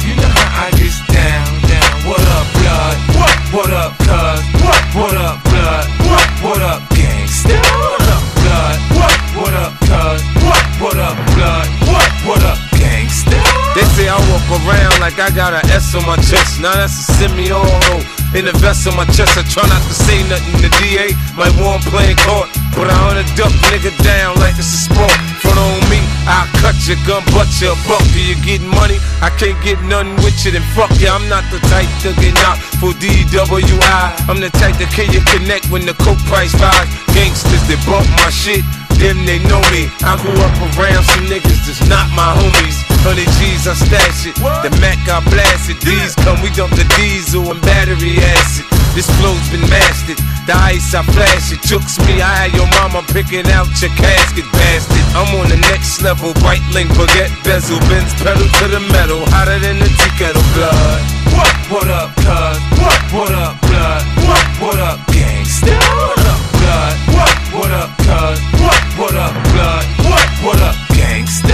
You know how I get down. What up, blood? What up, cuz? What up, blood? What up, gangsta? What up, blood? What up, cuz? What up, blood? What up, gangsta? They say I walk around like I got an S on my chest. Now that's a semi-auto. In the vest on my chest, I try not to say nothing. The DA might want playing court, but I hunt a duck nigga down like it's a sport. Front on me, I'll cut your gun, butt your buck. Do you getting money? I can't get nothing with you, then fuck you. I'm not the type to get knocked for DWI. I'm the type to kill you connect when the coke price rise. Gangsters that bump my shit, them they know me. I grew up around some niggas that's not my homies. 100 G's, I stash it. The Mac, I blast it. These come, we dump the diesel and battery acid. This flow's been mastered. The ice, I flash it. Chooks me, I had your mama picking out your casket, bastard. I'm on the next level. White link, baguette, bezel, Benz pedal to the metal. Hotter than the tea kettle, blood. What up, cuz? What up, blood? What up, gangsta? What up, blood? What up, cuz? What up, blood? What up, gangsta?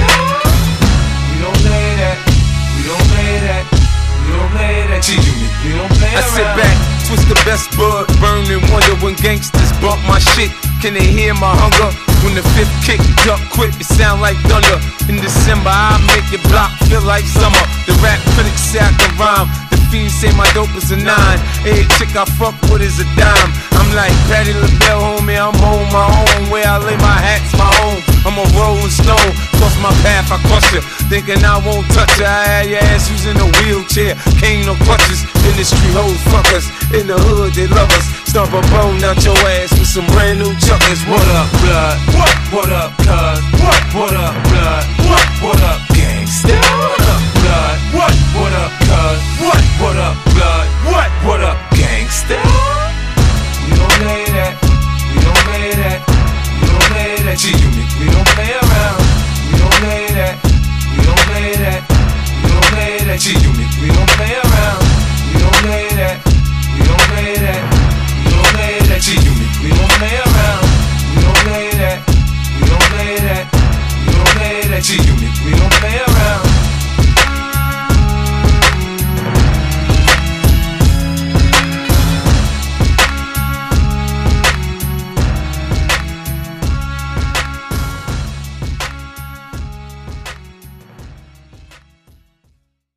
We don't play that. We don't play that. We don't play that. G-Unit. We don't play I around. sit back, twist the best bud, burn and wonder when gangsters bump my shit. Can they hear my hunger? When the fifth kick, duck quick, it sound like thunder. In December, I make your block feel like summer. The rap critics say I can rhyme. The fiends say my dope is a 9. Every chick I fuck with is a dime. I'm like Patti LaBelle, homie, I'm on my own. Where I lay my hat's my home. I'm a rolling stone, cross my path, I crush you. Thinking I won't touch you, I had your ass using a wheelchair. Cane no crutches, industry hoes fuckers. In the hood, they love us. Stomp a bone out your ass with some brand new chuckers. What up, blood? What up, cuz? What up, blood? What up, gangsta? What up, blood? What up, cuz? What up, blood? What up, gangsta? We don't play that. We don't play that. We don't play that. G-Unit. We don't play around. We don't play that. We don't play that. We don't play that. G-Unit. We don't play around. We don't play that.